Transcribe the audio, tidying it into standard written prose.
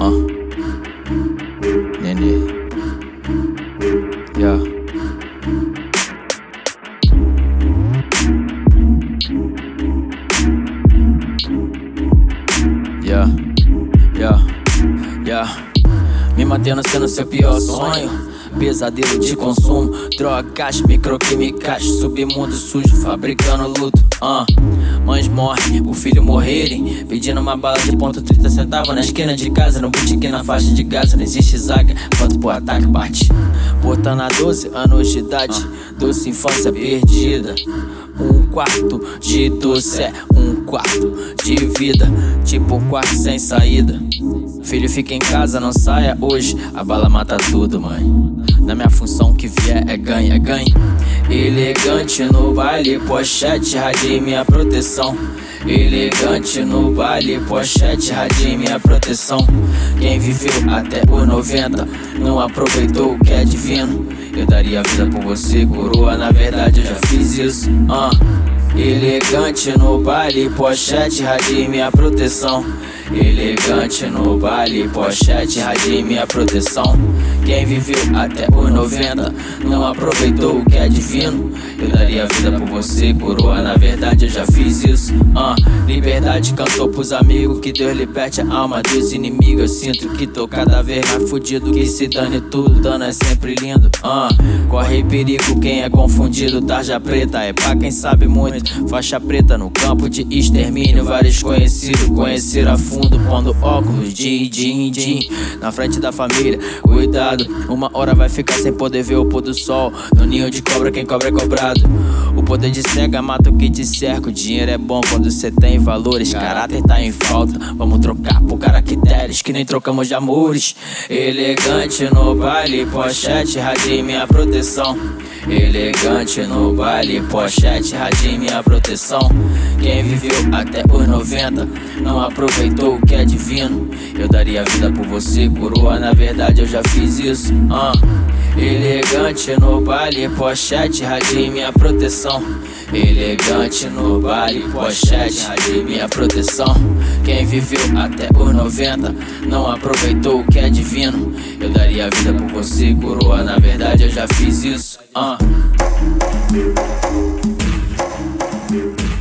Nenê. Yeah. Yeah, yeah, yeah. Me mantendo sendo seu pior sonho, pesadelo de consumo, drogas, microquímicas, submundo sujo, fabricando luto. Mães morrem, o filho morrerem, pedindo uma bala de ponto 30 centavos na esquina de casa, no boutique na faixa de Gaza. Não existe zaga, quanto pro ataque parte. Portando a 12 anos de idade, doce infância perdida. Um quarto de doce é um quarto de vida, tipo um quarto sem saída. Filho fica em casa, não saia hoje, a bala mata tudo, mãe. Na minha função que vier é ganho, é ganho. Elegante no baile, pochete, radie minha proteção. Elegante no baile, pochete, radie minha proteção. Quem viveu até os 90 não aproveitou o que é divino. Eu daria a vida por você, coroa, na verdade eu já fiz isso. Elegante no baile, pochete, radie minha proteção. Elegante no baile, pochete, radie minha proteção. Quem viveu até os 90 não aproveitou o que é divino. Eu daria a vida por você, coroa, na verdade eu já fiz isso. Liberdade cantou pros amigos, que Deus liberte a alma dos inimigos. Eu sinto que tô cada vez mais fudido, que se dane tudo, dano é sempre lindo. Corre perigo quem é confundido, tarja preta é pra quem sabe muito. Faixa preta no campo de extermínio, vários conhecidos conheceram a fundo, pondo óculos de na frente da família. Cuidado, uma hora vai ficar sem poder ver o pôr do sol. No ninho de cobra quem cobra é cobrado. O poder de cega mata o que te cerca. O dinheiro é bom quando cê tem valores, caráter tá em falta. Vamos trocar por caracteres que nem trocamos de amores. Elegante no baile, pochete, radie minha proteção. Elegante no baile, pochete, radie minha proteção. Quem viveu até os 90 não aproveitou o que é divino. Eu daria a vida por você, coroa, na verdade eu já fiz isso. Elegante no baile, pochete, radie minha proteção. Elegante no baile, pochete, radie minha proteção. Quem viveu até os 90 não aproveitou o que é divino. Eu daria a vida por você, coroa, na verdade eu já fiz isso.